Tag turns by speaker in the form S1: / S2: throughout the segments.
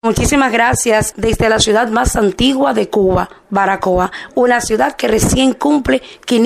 S1: Muchísimas gracias desde la ciudad más antigua de Cuba, Baracoa, una ciudad que recién cumple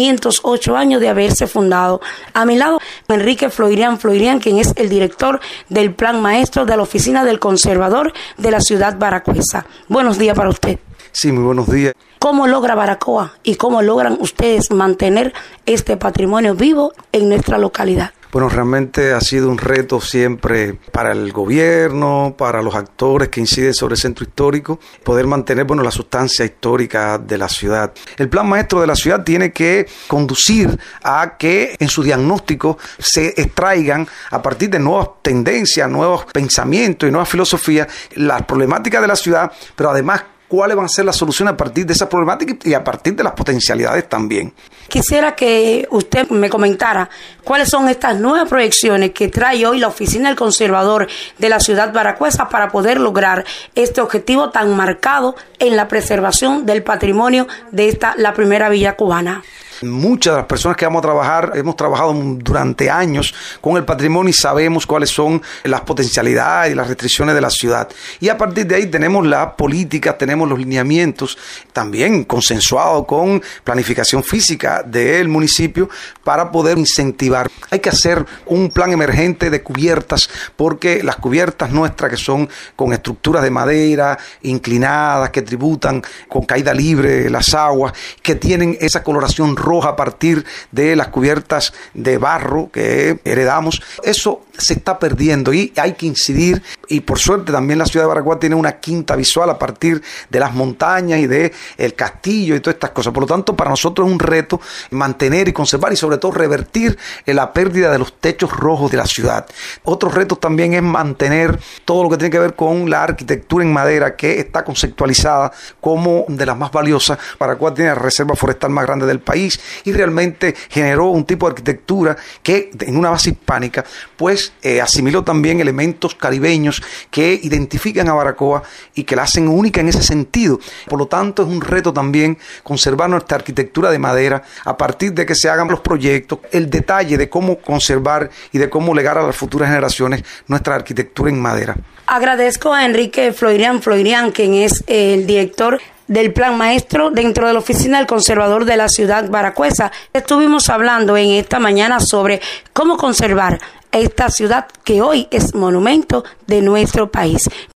S1: 508 años de haberse fundado. A mi lado, Enrique Floirian, quien es el director del Plan Maestro de la Oficina del Conservador de la ciudad baracuesa. Buenos días para usted.
S2: Sí, muy buenos días.
S1: ¿Cómo logra Baracoa y cómo logran ustedes mantener este patrimonio vivo en nuestra localidad?
S2: Bueno, realmente ha sido un reto siempre para el gobierno, para los actores que inciden sobre el centro histórico, poder mantener, la sustancia histórica de la ciudad. El plan maestro de la ciudad tiene que conducir a que en su diagnóstico se extraigan, a partir de nuevas tendencias, nuevos pensamientos y nuevas filosofías, las problemáticas de la ciudad, pero además cuáles van a ser las soluciones a partir de esas problemáticas y a partir de las potencialidades también.
S1: Quisiera que usted me comentara cuáles son estas nuevas proyecciones que trae hoy la Oficina del Conservador de la ciudad baracuesa para poder lograr este objetivo tan marcado en la preservación del patrimonio de la primera villa cubana.
S2: Muchas de las personas que vamos a trabajar, hemos trabajado durante años con el patrimonio y sabemos cuáles son las potencialidades y las restricciones de la ciudad. Y a partir de ahí tenemos las políticas, tenemos los lineamientos, también consensuados con planificación física del municipio para poder incentivar. Hay que hacer un plan emergente de cubiertas, porque las cubiertas nuestras, que son con estructuras de madera, inclinadas, que tributan con caída libre las aguas, que tienen esa coloración roja a partir de las cubiertas de barro que heredamos, eso se está perdiendo y hay que incidir. Y por suerte también la ciudad de Baracoa tiene una quinta visual a partir de las montañas y de el castillo y todas estas cosas. Por lo tanto, para nosotros es un reto mantener y conservar y sobre todo revertir la pérdida de los techos rojos de la ciudad. Otro reto también es mantener todo lo que tiene que ver con la arquitectura en madera, que está conceptualizada como de las más valiosas. Baracoa tiene la reserva forestal más grande del país y realmente generó un tipo de arquitectura que en una base hispánica pues asimiló también elementos caribeños que identifican a Baracoa y que la hacen única en ese sentido. Por lo tanto, es un reto también conservar nuestra arquitectura de madera a partir de que se hagan los proyectos, el detalle de cómo conservar y de cómo legar a las futuras generaciones nuestra arquitectura en madera.
S1: Agradezco a Enrique Floirian, quien es el director del Plan Maestro dentro de la Oficina del Conservador de la ciudad baracuesa. Estuvimos hablando en esta mañana sobre cómo conservar esta ciudad que hoy es monumento de nuestro país.